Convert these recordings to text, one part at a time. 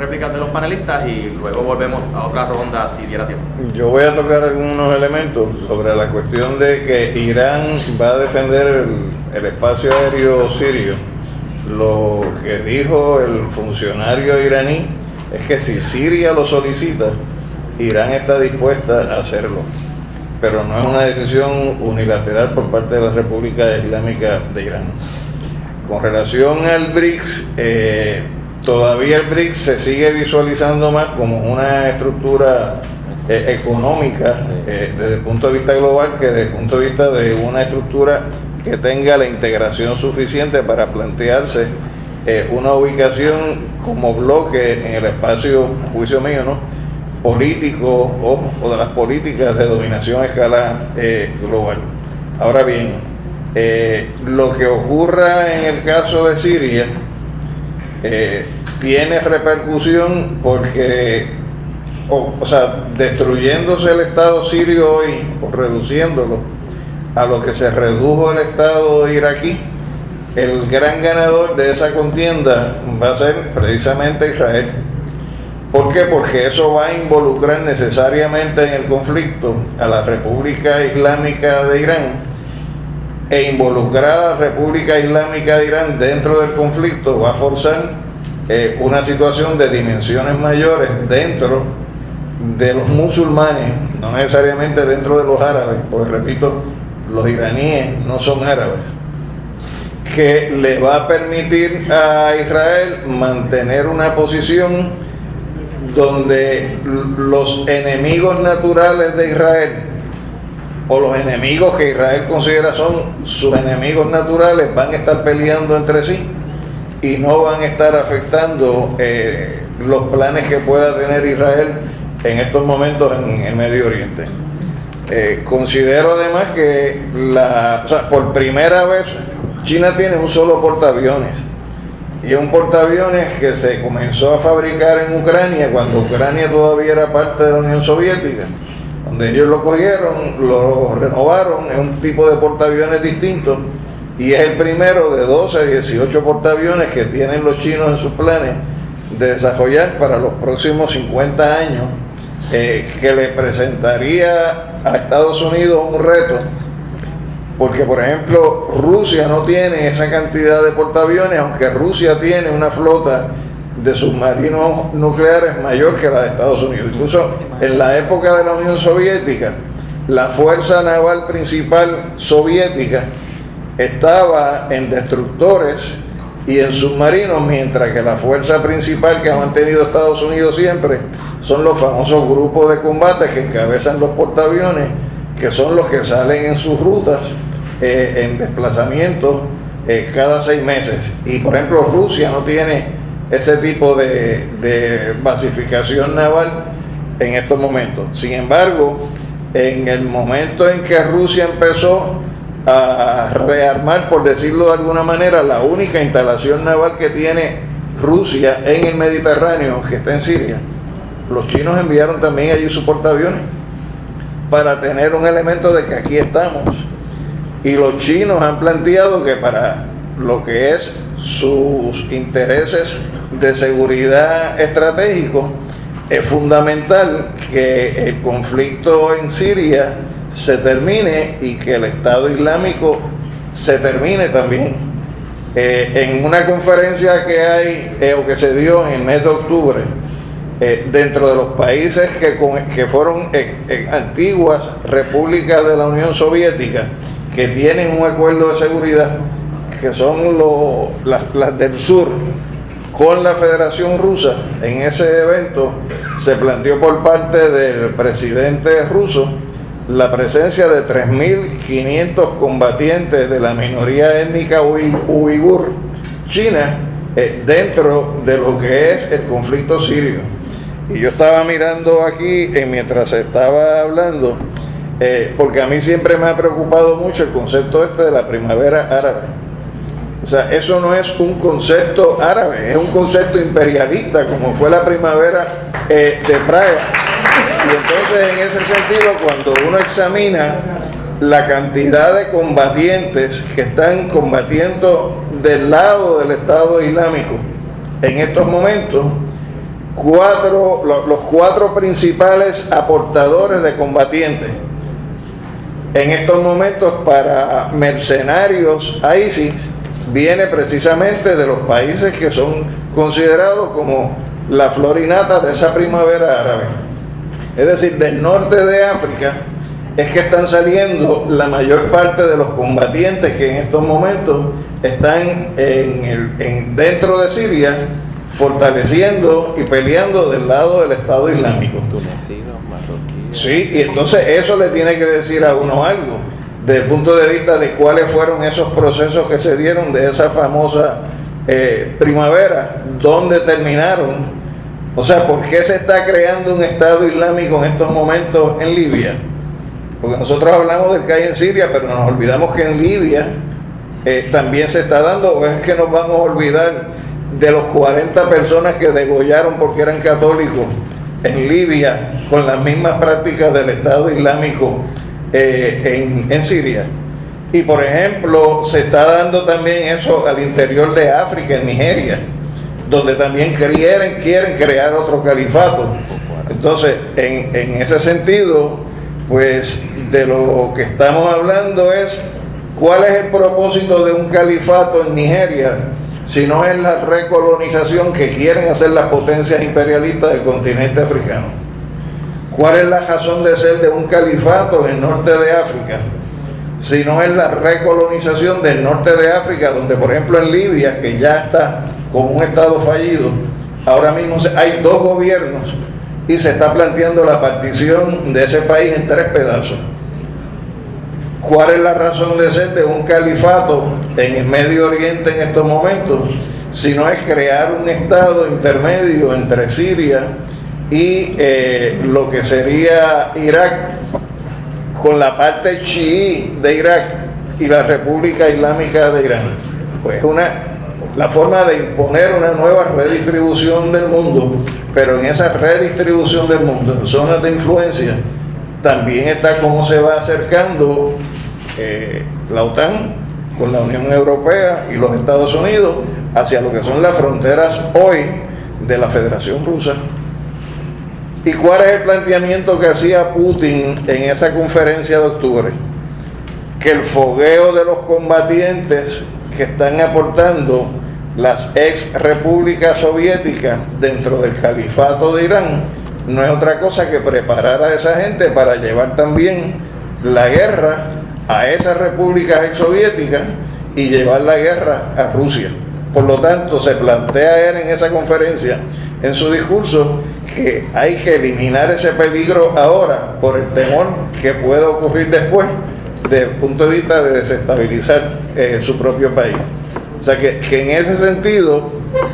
réplicas de los panelistas y luego volvemos a otra ronda si diera tiempo. Yo voy a tocar algunos elementos sobre la cuestión de que Irán va a defender el espacio aéreo sirio. Lo que dijo el funcionario iraní es que si Siria lo solicita, Irán está dispuesta a hacerlo, pero no es una decisión unilateral por parte de la República Islámica de Irán. Con relación al BRICS, todavía el BRICS se sigue visualizando más como una estructura económica desde el punto de vista global que desde el punto de vista de una estructura que tenga la integración suficiente para plantearse una ubicación como bloque en el espacio, a juicio mío, ¿no?, político o de las políticas de dominación a escala global. Ahora bien, lo que ocurra en el caso de Siria tiene repercusión porque, o sea, destruyéndose el Estado sirio hoy o reduciéndolo a lo que se redujo el Estado iraquí, el gran ganador de esa contienda va a ser precisamente Israel. ¿Por qué? Porque eso va a involucrar necesariamente en el conflicto a la República Islámica de Irán, e involucrar a la República Islámica de Irán dentro del conflicto va a forzar una situación de dimensiones mayores dentro de los musulmanes, no necesariamente dentro de los árabes, porque repito, los iraníes no son árabes, que le va a permitir a Israel mantener una posición donde los enemigos naturales de Israel, o los enemigos que Israel considera son sus enemigos naturales, van a estar peleando entre sí y no van a estar afectando los planes que pueda tener Israel en estos momentos en el Medio Oriente. Considero además que por primera vez China tiene un solo portaaviones, y es un portaaviones que se comenzó a fabricar en Ucrania cuando Ucrania todavía era parte de la Unión Soviética, donde ellos lo cogieron, lo renovaron, es un tipo de portaaviones distinto, y es el primero de 12 18 portaaviones que tienen los chinos en sus planes de desarrollar para los próximos 50 años, que le presentaría a Estados Unidos un reto, porque por ejemplo Rusia no tiene esa cantidad de portaaviones, aunque Rusia tiene una flota de submarinos nucleares mayor que la de Estados Unidos. Incluso en la época de la Unión Soviética, la fuerza naval principal soviética estaba en destructores y en submarinos, mientras que la fuerza principal que ha mantenido Estados Unidos siempre son los famosos grupos de combate que encabezan los portaaviones, que son los que salen en sus rutas en desplazamiento cada 6 meses. Y por ejemplo Rusia no tiene ese tipo de basificación naval en estos momentos. Sin embargo, en el momento en que Rusia empezó a rearmar, por decirlo de alguna manera, la única instalación naval que tiene Rusia en el Mediterráneo, que está en Siria, los chinos enviaron también allí sus portaaviones para tener un elemento de que aquí estamos. Y los chinos han planteado que para lo que es sus intereses de seguridad estratégico es fundamental que el conflicto en Siria se termine y que el Estado Islámico se termine también. En una conferencia que hay o que se dio en el mes de octubre, dentro de los países que fueron antiguas repúblicas de la Unión Soviética, que tienen un acuerdo de seguridad, que son las del sur, con la Federación Rusa, en ese evento se planteó por parte del presidente ruso la presencia de 3.500 combatientes de la minoría étnica uigur china dentro de lo que es el conflicto sirio. Y yo estaba mirando aquí mientras estaba hablando, porque a mí siempre me ha preocupado mucho el concepto de la primavera árabe. O sea, eso no es un concepto árabe, es un concepto imperialista, como fue la primavera de Praga. Y entonces, en ese sentido, cuando uno examina la cantidad de combatientes que están combatiendo del lado del Estado Islámico en estos momentos, los cuatro principales aportadores de combatientes en estos momentos para mercenarios a ISIS viene precisamente de los países que son considerados como la flor y nata de esa primavera árabe. Es decir, del norte de África es que están saliendo la mayor parte de los combatientes que en estos momentos están dentro de Siria, fortaleciendo y peleando del lado del Estado Islámico. Tunecinos, marroquíes. Sí, y entonces eso le tiene que decir a uno algo, desde el punto de vista de cuáles fueron esos procesos que se dieron de esa famosa primavera, dónde terminaron, o sea, ¿por qué se está creando un Estado Islámico en estos momentos en Libia? Porque nosotros hablamos del que hay en Siria, pero nos olvidamos que en Libia también se está dando, o es que nos vamos a olvidar de los 40 personas que degollaron porque eran católicos en Libia con las mismas prácticas del Estado Islámico en Siria. Y por ejemplo, se está dando también eso al interior de África, en Nigeria, donde también quieren crear otro califato. Entonces, en ese sentido, pues de lo que estamos hablando es cuál es el propósito de un califato en Nigeria, si no es la recolonización que quieren hacer las potencias imperialistas del continente africano. ¿Cuál es la razón de ser de un califato en el norte de África? Si no es la recolonización del norte de África, donde por ejemplo en Libia, que ya está como un estado fallido, ahora mismo hay dos gobiernos y se está planteando la partición de ese país en 3 pedazos. ¿Cuál es la razón de ser de un califato en el Medio Oriente en estos momentos? Si no es crear un estado intermedio entre Siria y lo que sería Irak, con la parte chií de Irak y la República Islámica de Irán. Pues la forma de imponer una nueva redistribución del mundo, pero en esa redistribución del mundo, en zonas de influencia, también está cómo se va acercando la OTAN con la Unión Europea y los Estados Unidos hacia lo que son las fronteras hoy de la Federación Rusa. ¿Y cuál es el planteamiento que hacía Putin en esa conferencia de octubre? Que el fogueo de los combatientes que están aportando las ex repúblicas soviéticas dentro del califato de Irán no es otra cosa que preparar a esa gente para llevar también la guerra a esas repúblicas ex soviéticas y llevar la guerra a Rusia. Por lo tanto, se plantea él en esa conferencia, en su discurso, que hay que eliminar ese peligro ahora por el temor que pueda ocurrir después, desde el punto de vista de desestabilizar su propio país. O sea que en ese sentido,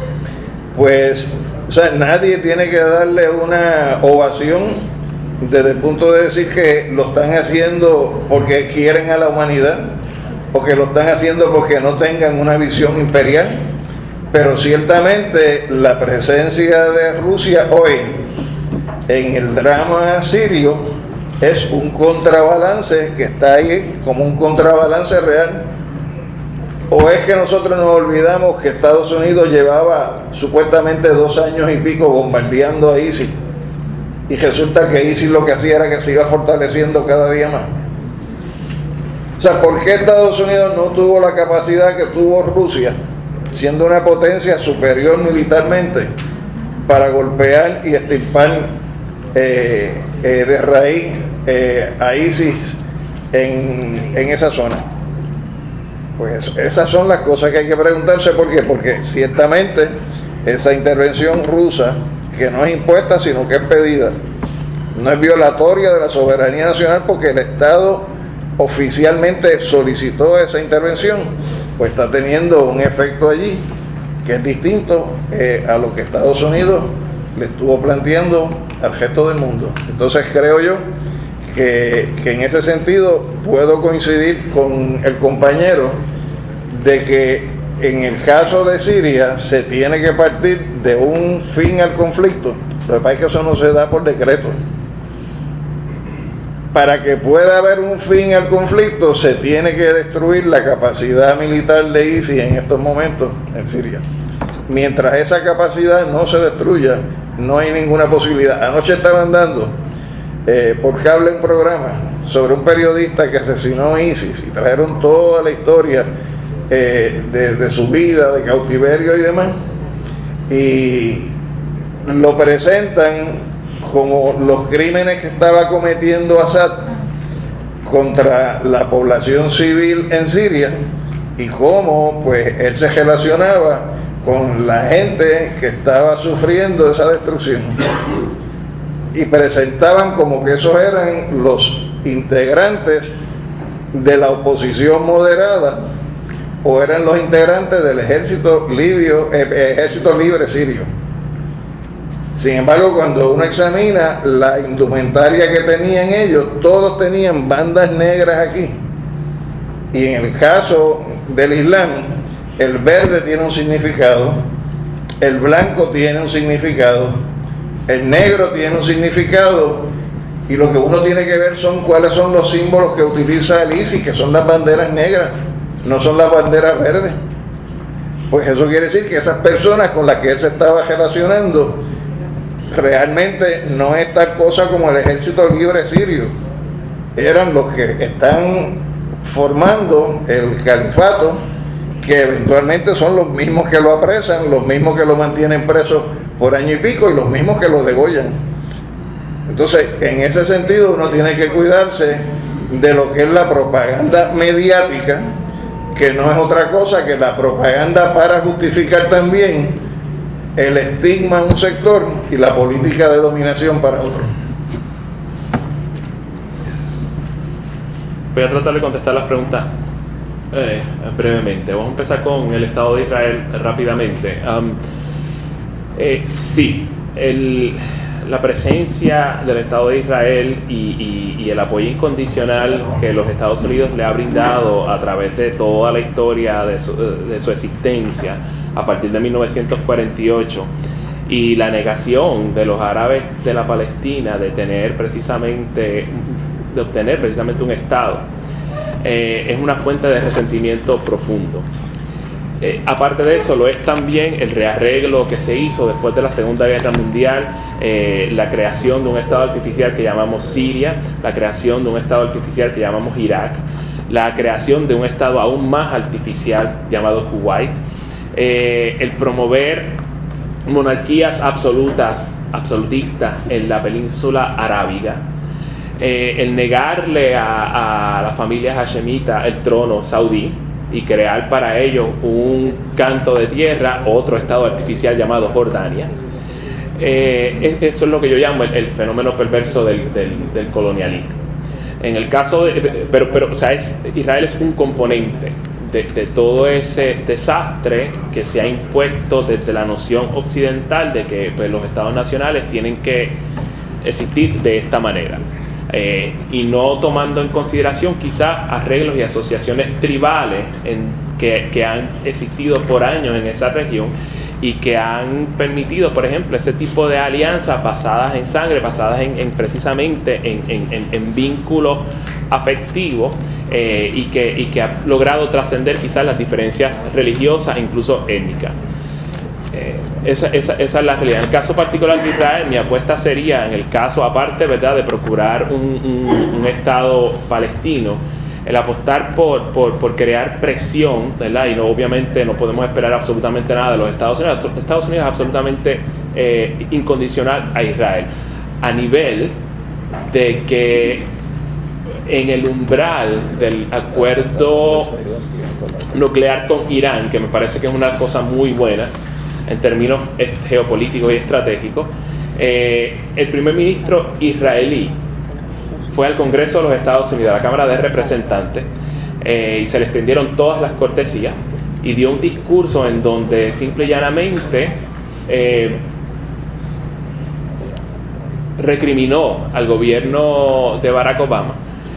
pues, o sea, nadie tiene que darle una ovación desde el punto de decir que lo están haciendo porque quieren a la humanidad o que lo están haciendo porque no tengan una visión imperial, pero ciertamente la presencia de Rusia hoy en el drama sirio es un contrabalance que está ahí como un contrabalance real. ¿O es que nosotros nos olvidamos que Estados Unidos llevaba supuestamente 2 años y pico bombardeando a ISIS? Y resulta que ISIS lo que hacía era que se iba fortaleciendo cada día más. O sea, ¿por qué Estados Unidos no tuvo la capacidad que tuvo Rusia, siendo una potencia superior militarmente, para golpear y extirpar de raíz a ISIS en esa zona? Pues esas son las cosas que hay que preguntarse. ¿Por qué? Porque ciertamente esa intervención rusa, que no es impuesta sino que es pedida, no es violatoria de la soberanía nacional porque el Estado oficialmente solicitó esa intervención, pues está teniendo un efecto allí que es distinto a lo que Estados Unidos le estuvo planteando al resto del mundo. Entonces creo yo que en ese sentido puedo coincidir con el compañero de que en el caso de Siria se tiene que partir de un fin al conflicto. Lo que pasa es que eso no se da por decreto. Para que pueda haber un fin al conflicto se tiene que destruir la capacidad militar de ISIS en estos momentos en Siria. Mientras esa capacidad no se destruya, no hay ninguna posibilidad. Anoche estaban dando por cable un programa sobre un periodista que asesinó a ISIS y trajeron toda la historia de su vida, de cautiverio y demás, y lo presentan como los crímenes que estaba cometiendo Assad contra la población civil en Siria y cómo pues él se relacionaba con la gente que estaba sufriendo esa destrucción, y presentaban como que esos eran los integrantes de la oposición moderada o eran los integrantes del ejército libre sirio. Sin embargo, cuando uno examina la indumentaria que tenían ellos, todos tenían bandas negras aquí. Y en el caso del Islam, el verde tiene un significado, el blanco tiene un significado, el negro tiene un significado, y lo que uno tiene que ver son cuáles son los símbolos que utiliza el ISIS, que son las banderas negras, no son las banderas verdes. Pues eso quiere decir que esas personas con las que él se estaba relacionando realmente no es tal cosa como el ejército libre sirio, eran los que están formando el califato, que eventualmente son los mismos que lo apresan, los mismos que lo mantienen preso por año y pico y los mismos que lo degollan. Entonces, en ese sentido, uno tiene que cuidarse de lo que es la propaganda mediática, que no es otra cosa que la propaganda para justificar también el estigma en un sector y la política de dominación para otro. Voy a tratar de contestar las preguntas brevemente. Vamos a empezar con el Estado de Israel rápidamente. Sí, la presencia del Estado de Israel y el apoyo incondicional que los Estados Unidos le ha brindado a través de toda la historia de su existencia a partir de 1948, y la negación de los árabes de la Palestina de obtener precisamente un Estado, es una fuente de resentimiento profundo. Aparte de eso, lo es también el rearreglo que se hizo después de la Segunda Guerra Mundial, la creación de un Estado artificial que llamamos Siria, la creación de un Estado artificial que llamamos Irak, la creación de un Estado aún más artificial llamado Kuwait, el promover monarquías absolutistas en la península arábiga, el negarle a la familia hashemita el trono saudí y crear para ellos un canto de tierra, otro estado artificial llamado Jordania. Eso es lo que yo llamo el fenómeno perverso del colonialismo. En el caso de, pero o sea, Israel es un componente de todo ese desastre que se ha impuesto desde la noción occidental de que pues, los estados nacionales tienen que existir de esta manera. Y no tomando en consideración quizás arreglos y asociaciones tribales que han existido por años en esa región y que han permitido, por ejemplo, ese tipo de alianzas basadas en sangre, basadas precisamente en vínculos afectivos, y que ha logrado trascender quizás las diferencias religiosas e incluso étnicas. Esa es la realidad. En el caso particular de Israel, mi apuesta sería, en el caso aparte, ¿verdad?, de procurar un Estado palestino, el apostar por crear presión, ¿verdad? Y no, obviamente no podemos esperar absolutamente nada de los Estados Unidos. Estados Unidos es absolutamente incondicional a Israel, a nivel de que en el umbral del acuerdo nuclear con Irán, que me parece que es una cosa muy buena en términos geopolíticos y estratégicos, el primer ministro israelí fue al Congreso de los Estados Unidos, a la Cámara de Representantes, y se le extendieron todas las cortesías, y dio un discurso en donde simple y llanamente recriminó al gobierno de Barack Obama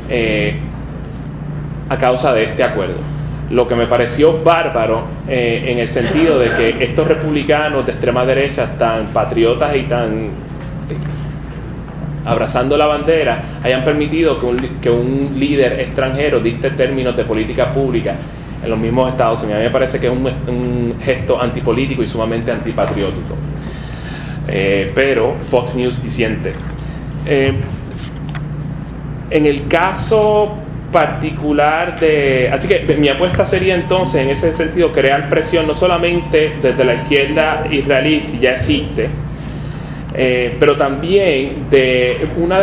a causa de este acuerdo. Lo que me pareció bárbaro, en el sentido de que estos republicanos de extrema derecha tan patriotas y tan abrazando la bandera hayan permitido que un líder extranjero dicte términos de política pública en los mismos Estados Unidos. A mí me parece que es un gesto antipolítico y sumamente antipatriótico. pero Fox News disiente. En el caso particular así que mi apuesta sería entonces en ese sentido crear presión no solamente desde la izquierda israelí, si ya existe, pero también de una